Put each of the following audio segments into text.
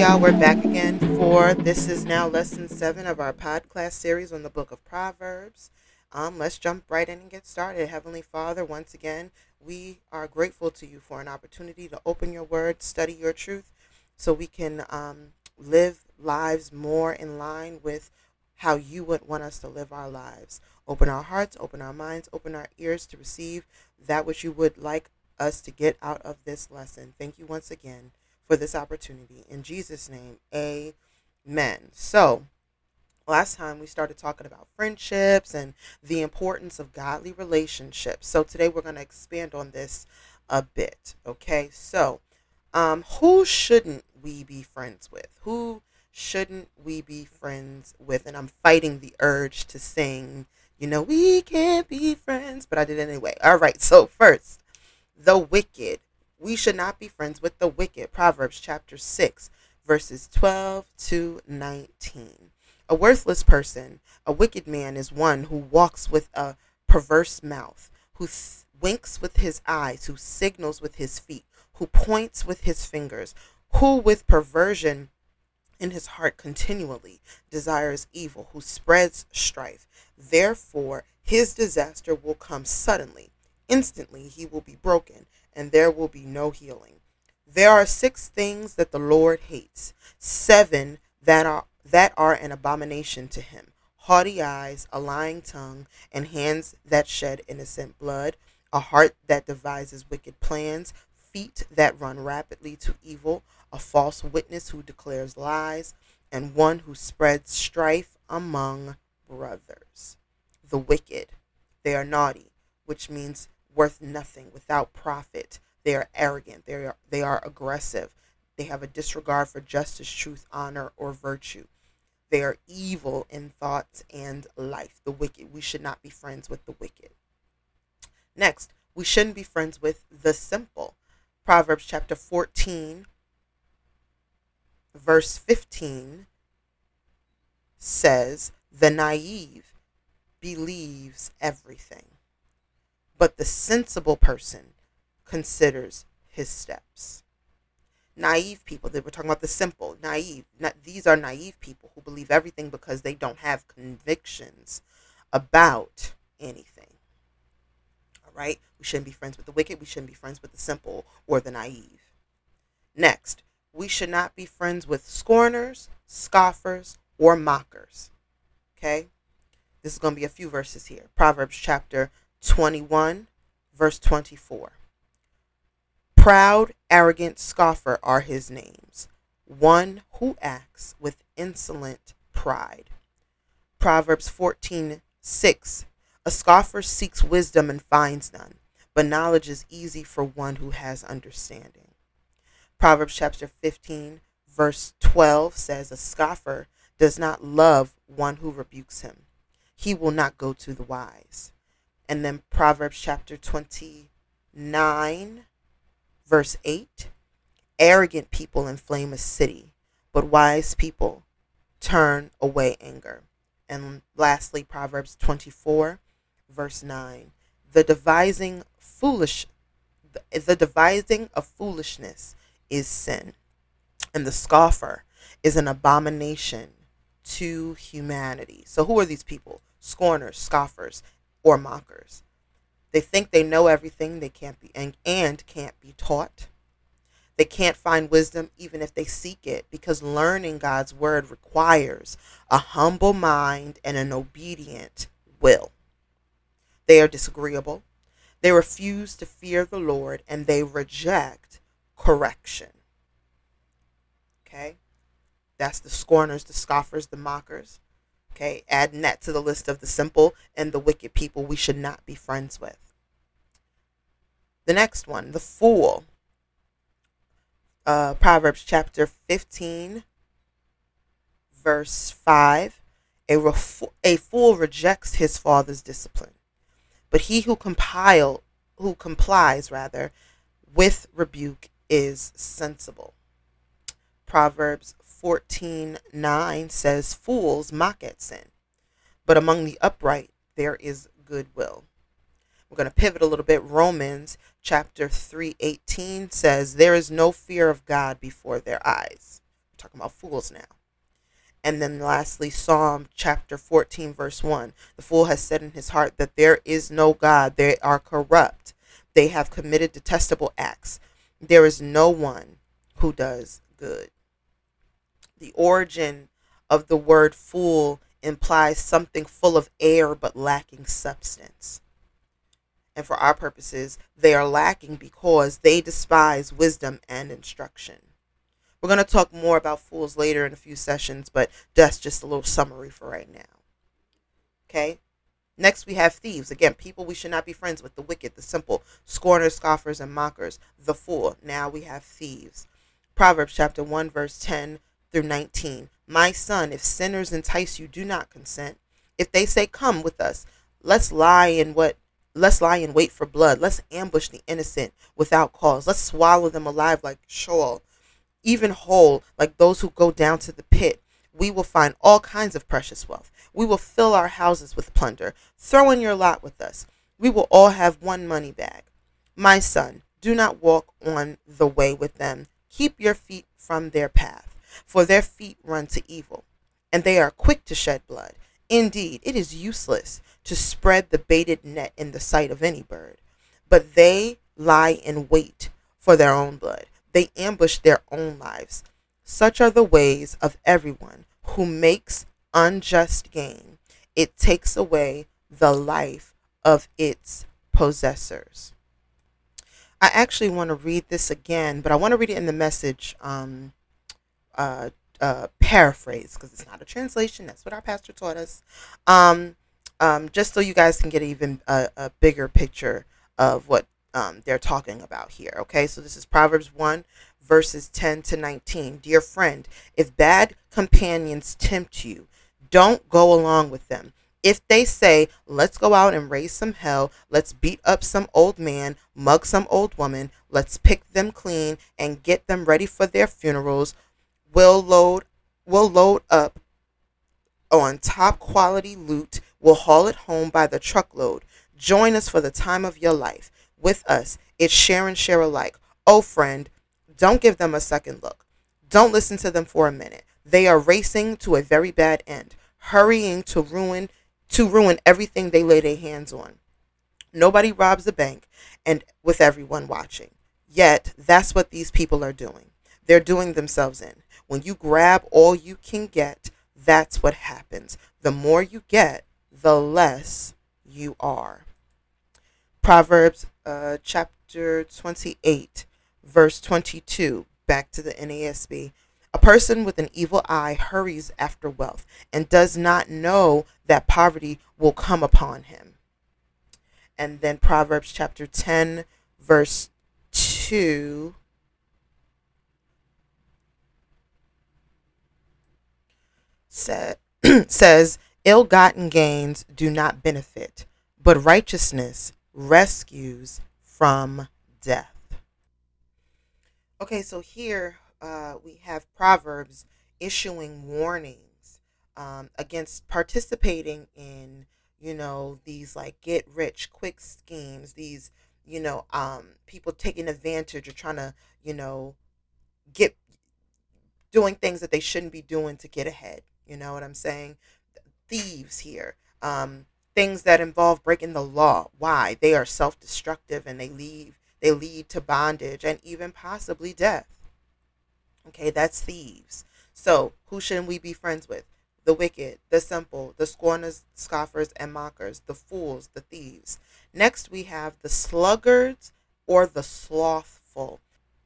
y'all. We're back again for this is now lesson 7 of our podcast series on the book of Proverbs. Let's jump right in and get started. Heavenly Father, once again, we are grateful to you for an opportunity to open your word, study your truth, so we can live lives more in line with how you would want us to live our lives. Open our hearts, open our minds, open our ears to receive that which you would like us to get out of this lesson. Thank you once again for this opportunity. In Jesus' name, amen. So, last time we started talking about friendships and the importance of godly relationships. So today we're going to expand on this a bit. Okay, so who shouldn't we be friends with? Who shouldn't we be friends with? And I'm fighting the urge to sing, we can't be friends, but I did it anyway. All right, so first, the wicked. We should not be friends with the wicked. Proverbs chapter 6, verses 12 to 19. A worthless person, a wicked man, is one who walks with a perverse mouth, who winks with his eyes, who signals with his feet, who points with his fingers, who with perversion in his heart continually desires evil, who spreads strife. Therefore, his disaster will come suddenly. Instantly, he will be broken, and there will be no healing. There are 6 things that the Lord hates, 7 that are an abomination to him: haughty eyes, a lying tongue, and hands that shed innocent blood, a heart that devises wicked plans, feet that run rapidly to evil, a false witness who declares lies, and one who spreads strife among brothers. The wicked, they are naughty, which means worth nothing, without profit. They are arrogant. They are aggressive. They have a disregard for justice, truth, honor, or virtue. They are evil in thoughts and life. The wicked. We should not be friends with the wicked. Next, we shouldn't be friends with the simple. Proverbs chapter 14, verse 15 says, "The naive believes everything, but the sensible person considers his steps." Naive people, they were talking about the simple, naive. These are naive people who believe everything because they don't have convictions about anything. All right? We shouldn't be friends with the wicked. We shouldn't be friends with the simple or the naive. Next, we should not be friends with scorners, scoffers, or mockers. Okay? This is going to be a few verses here. Proverbs chapter 21, verse 24. Proud, arrogant scoffer are his names, one who acts with insolent pride. Proverbs 14:6. A scoffer seeks wisdom and finds none, but knowledge is easy for one who has understanding. Proverbs chapter 15, verse 12 says, a scoffer does not love one who rebukes him. He will not go to the wise. And then Proverbs chapter 29, verse 8. Arrogant people inflame a city, but wise people turn away anger. And lastly, Proverbs 24, verse 9. The devising of foolishness is sin, and the scoffer is an abomination to humanity. So who are these people? Scorners, scoffers, or mockers. They think they know everything. They can't be and can't be taught. They can't find wisdom even if they seek it, because learning God's word requires a humble mind and an obedient will. They are disagreeable. They refuse to fear the Lord, and they reject correction. Okay? That's the scorners, the scoffers, the mockers. Okay? Adding that to the list of the simple and the wicked people we should not be friends with. The next one, the fool. Proverbs chapter 15, verse 5. A fool rejects his father's discipline, but he who complies with rebuke is sensible. Proverbs 14:9 says, fools mock at sin, but among the upright there is goodwill. We're going to pivot a little bit. Romans chapter 3:18 says, there is no fear of God before their eyes, We're talking about fools now. And then lastly, Psalm chapter 14, verse 1. The fool has said in his heart that there is no God. They are corrupt. They have committed detestable acts. There is no one who does good. The origin of the word fool implies something full of air but lacking substance. And for our purposes, they are lacking because they despise wisdom and instruction. We're going to talk more about fools later in a few sessions, but that's just a little summary for right now. Okay? Next, we have thieves. Again, people we should not be friends with: the wicked, the simple, scorners, scoffers, and mockers, the fool. Now we have thieves. Proverbs chapter 1, verse 10 through 19. My son, if sinners entice you, do not consent. If they say, come with us, let's lie in wait for blood. Let's ambush the innocent without cause. Let's swallow them alive like Sheol, even whole like those who go down to the pit. We will find all kinds of precious wealth. We will fill our houses with plunder. Throw in your lot with us. We will all have one money bag. My son, do not walk on the way with them. Keep your feet from their path, for their feet run to evil, and they are quick to shed blood. Indeed, it is useless to spread the baited net in the sight of any bird, but they lie in wait for their own blood. They ambush their own lives. Such are the ways of everyone who makes unjust gain. It takes away the life of its possessors. I actually want to read this again, but I want to read it in the Message paraphrase, because it's not a translation. That's what our pastor taught us. Just so you guys can get even a bigger picture of what they're talking about here. Okay, so this is Proverbs 1, verses 10 to 19. Dear friend, if bad companions tempt you, don't go along with them. If they say, let's go out and raise some hell, let's beat up some old man, mug some old woman, let's pick them clean and get them ready for their funerals, we'll load up on top quality loot, we'll haul it home by the truckload. Join us for the time of your life. With us, it's share and share alike. Oh friend, don't give them a second look. Don't listen to them for a minute. They are racing to a very bad end, hurrying to ruin everything they lay their hands on. Nobody robs a bank, and with everyone watching. Yet, that's what these people are doing. They're doing themselves in. When you grab all you can get, that's what happens. The more you get, the less you are. Proverbs chapter 28, verse 22, back to the NASB. A person with an evil eye hurries after wealth and does not know that poverty will come upon him. And then Proverbs chapter 10, verse 2 says, ill-gotten gains do not benefit, but righteousness rescues from death. Okay, so here we have Proverbs issuing warnings against participating in, these like get rich quick schemes, these, people taking advantage or trying to, get doing things that they shouldn't be doing to get ahead. You know what I'm saying? Thieves here. Things that involve breaking the law. Why? They are self-destructive and they lead to bondage and even possibly death. Okay, that's thieves. So, who shouldn't we be friends with? The wicked, the simple, the scorners, scoffers, and mockers, the fools, the thieves. Next, we have the sluggards or the slothful.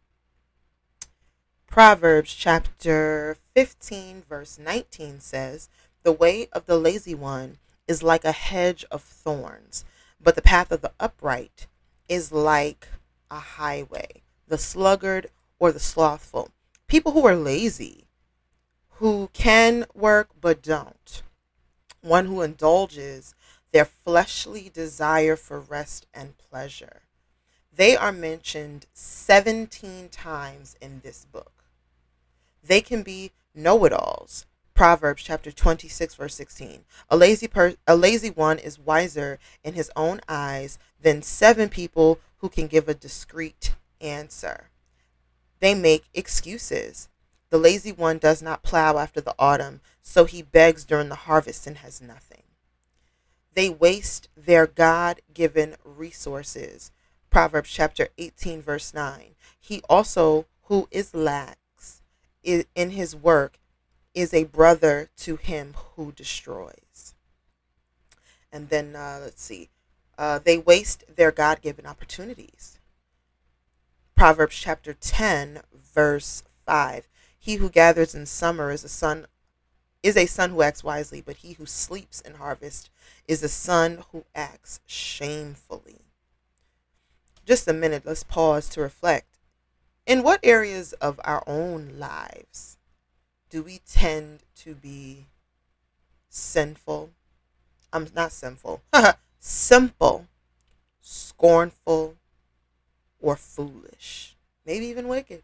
Proverbs chapter 15, verse 19 says, the way of the lazy one is like a hedge of thorns, but the path of the upright is like a highway. The sluggard or the slothful. People who are lazy, who can work but don't. One who indulges their fleshly desire for rest and pleasure. They are mentioned 17 times in this book. They can be know-it-alls. Proverbs chapter 26, verse 16. A lazy one is wiser in his own eyes than 7 people who can give a discreet answer. They make excuses. The lazy one does not plow after the autumn, so he begs during the harvest and has nothing. They waste their God-given resources. Proverbs chapter 18, verse 9. He also, who is lax in his work, is a brother to him who destroys. And then let's see. They waste their God-given opportunities. Proverbs chapter 10, verse 5. He who gathers in summer is a son who acts wisely, but he who sleeps in harvest is a son who acts shamefully. Just a minute, let's pause to reflect. In what areas of our own lives do we tend to be sinful? Not sinful. Simple, scornful, or foolish. Maybe even wicked.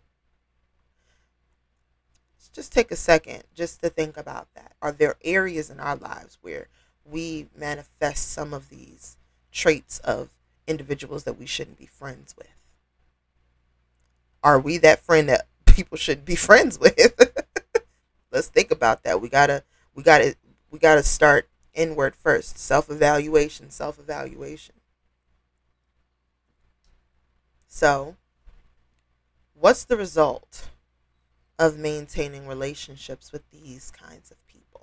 Let's just take a second just to think about that. Are there areas in our lives where we manifest some of these traits of individuals that we shouldn't be friends with? Are we that friend that people should be friends with? Let's think about that. We gotta start inward first. Self-evaluation. So, what's the result of maintaining relationships with these kinds of people?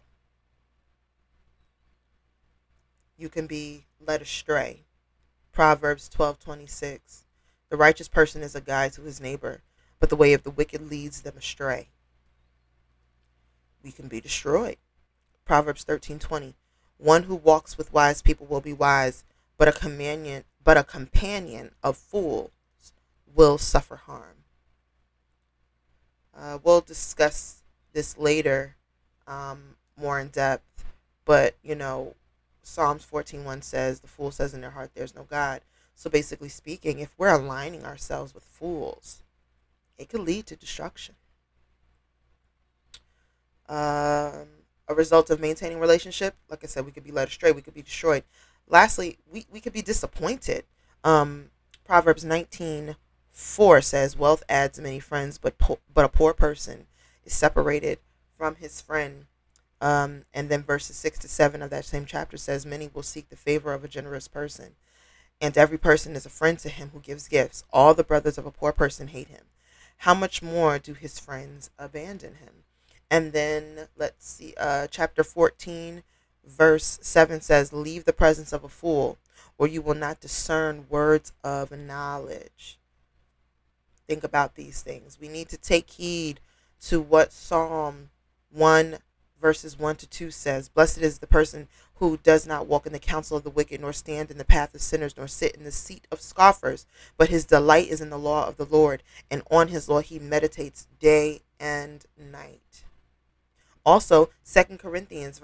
You can be led astray. Proverbs 12:26. The righteous person is a guide to his neighbor, but the way of the wicked leads them astray. We can be destroyed. Proverbs 13:20. One who walks with wise people will be wise, but a companion of fools will suffer harm. We'll discuss this later, more in depth, but Psalms 14:1 says, the fool says in their heart, there's no God. So basically speaking, if we're aligning ourselves with fools, it could lead to destruction. A result of maintaining relationship, like I said, we could be led astray, we could be destroyed. Lastly, we could be disappointed. Proverbs 19:4 says, wealth adds many friends, but a poor person is separated from his friend. And then verses 6-7 of that same chapter says, many will seek the favor of a generous person, and every person is a friend to him who gives gifts. All the brothers of a poor person hate him. How much more do his friends abandon him? And then let's see, chapter 14, verse 7 says, leave the presence of a fool, or you will not discern words of knowledge. Think about these things. We need to take heed to what Psalm 1 verses 1-2 says. Blessed is the person who does not walk in the counsel of the wicked, nor stand in the path of sinners, nor sit in the seat of scoffers, but his delight is in the law of the Lord, and on his law he meditates day and night. Also, 2 Corinthians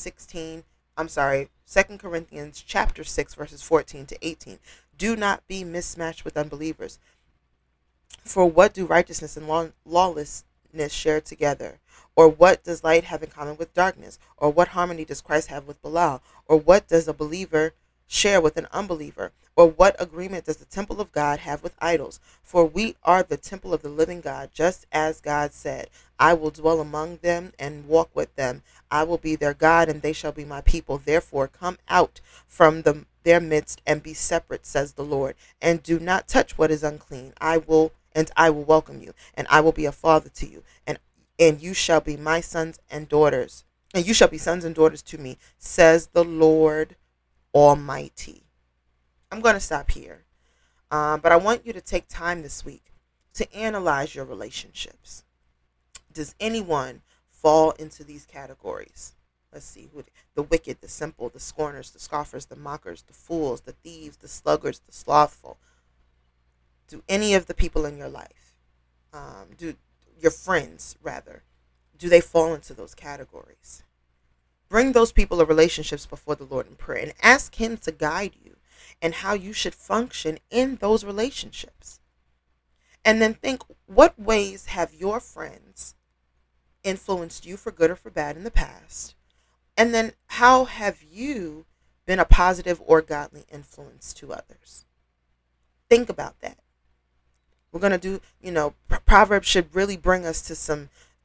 chapter 6 verses 14-18. Do not be mismatched with unbelievers. For what do righteousness and lawlessness share together? Or what does light have in common with darkness? Or what harmony does Christ have with Belial? Or what does a believer share with an unbeliever? Or what agreement does the temple of God have with idols? For we are the temple of the living God, just as God said, I will dwell among them and walk with them. I will be their God, and they shall be my people. Therefore, come out from their midst and be separate, says the Lord, and do not touch what is unclean. I will welcome you, and I will be a father to you, and you shall be my sons and daughters, and you shall be sons and daughters to me, says the Lord Almighty. I'm going to stop here, but I want you to take time this week to analyze your relationships. Does anyone fall into these categories? Let's see. The wicked, the simple, the scorners, the scoffers, the mockers, the fools, the thieves, the sluggards, the slothful. Do any of the people in your life, do your friends rather, do they fall into those categories? Bring those people or relationships before the Lord in prayer and ask him to guide you and how you should function in those relationships. And then think, what ways have your friends influenced you for good or for bad in the past? And then how have you been a positive or godly influence to others? Think about that. We're going to do, Proverbs should really bring us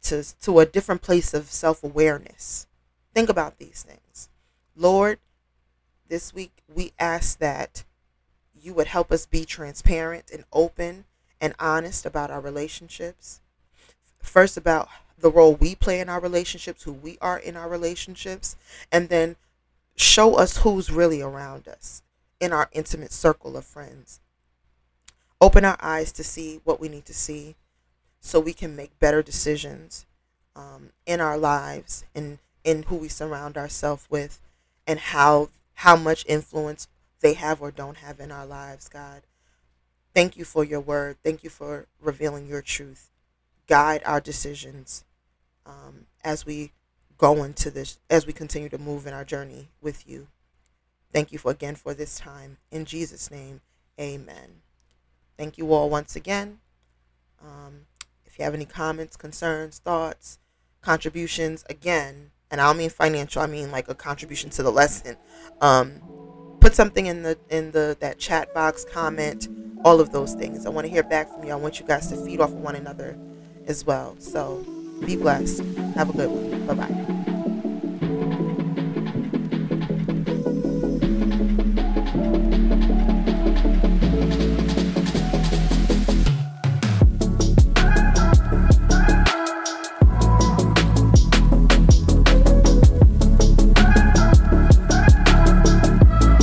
to a different place of self-awareness. Think about these things. Lord, this week we ask that you would help us be transparent and open and honest about our relationships. First, about the role we play in our relationships, who we are in our relationships, and then show us who's really around us in our intimate circle of friends. Open our eyes to see what we need to see so we can make better decisions in our lives and in who we surround ourselves with, and how much influence they have or don't have in our lives, God. Thank you for your word. Thank you for revealing your truth. Guide our decisions as we go into this, as we continue to move in our journey with you. Thank you for this time. In Jesus' name, amen. Thank you all once again. If you have any comments, concerns, thoughts, contributions, again, and I don't mean financial, I mean like a contribution to the lesson. Put something in the that chat box, comment, all of those things. I want to hear back from you. I want you guys to feed off of one another as well. So be blessed. Have a good one. Bye bye.